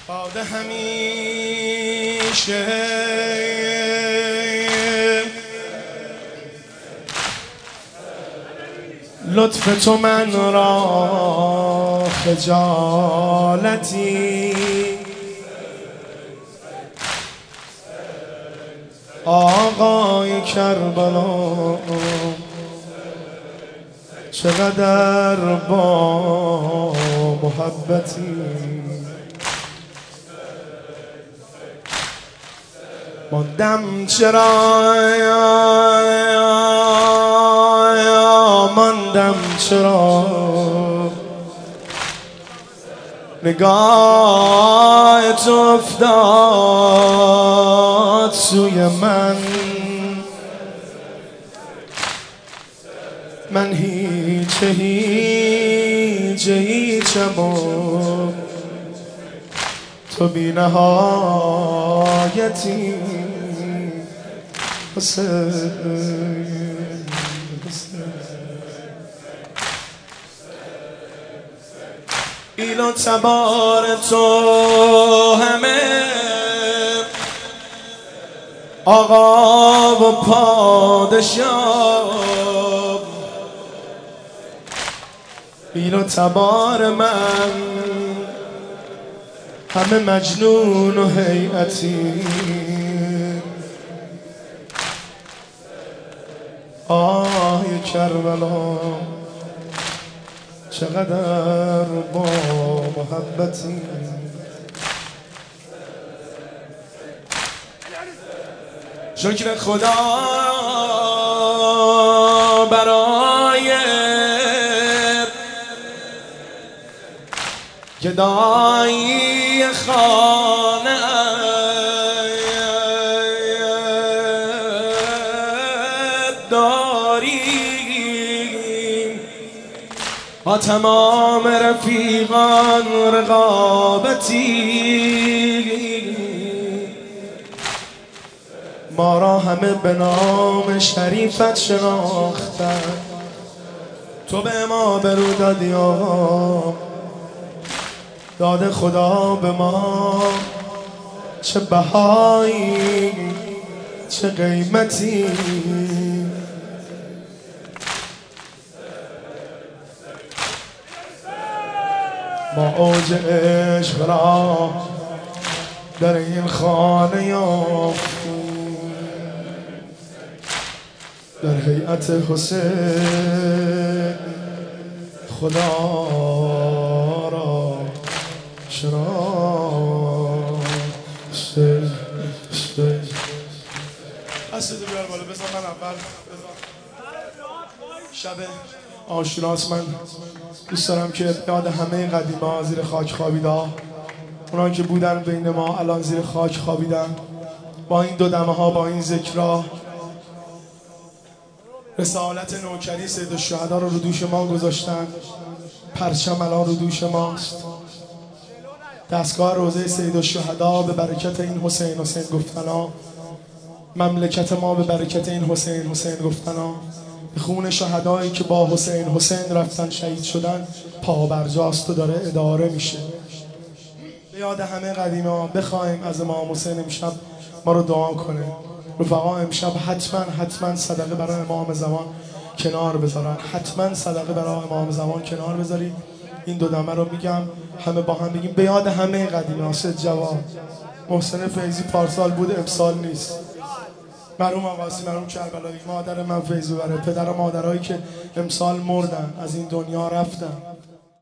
باد همیشه لطف تو من را خجالتی آقای کربلا چقدر با محبتی ماندم چرا ماندم چرا نگاه تو افتاد سوی من هیچم و تو بی نهایتی حسین ایل و تبار تو همه آقا و پادشاه ایل و تبار من همه مجنون و هیئتی آه کربلا چقدر با محبتی شکر خدا برای گدایی خانه داریم با تمام رفیقان رقابتی ما را همه به نام شریفت شناختن تو به ما برو دادی داد خدا به ما چه بهایی چه قیمتی ما اوج عشق را در این خانه یافتیم در هیئت حسین خدا را شناخته دستتو بیار بالا بذار من اول شب عاشوراست من دوست دارم که یاد همه قدیما زیر خاک خوابیده اونایی که بودن بین ما الان زیر خاک خوابیدن با این دو دمه ها با این ذکرها رسالت نوکری سید الشهدا رو دوش ما گذاشتن پرچم الان رو دوش ماست دستگاه روضه سید الشهدا به برکت این حسین گفتنا مملکت ما به برکت این حسین گفتنا به خون شهدایی که با حسین رفتن شهید شدن پابرجاست و داره اداره میشه به یاد همه قدیما بخوایم از امام حسین امشب ما رو دعا کنه رفقا امشب حتما صدقه برای امام زمان کنار بذارن حتما صدقه برای امام زمان کنار بذارید این دو دمه رو میگم همه با هم بگیم به یاد همه قدیما سید جواد محسن فیضی پارسال بود امسال نیست مرحوم آقاسی مرحوم کربلایی مادر من فیضی بره پدر و مادرایی که امسال مردن از این دنیا رفتن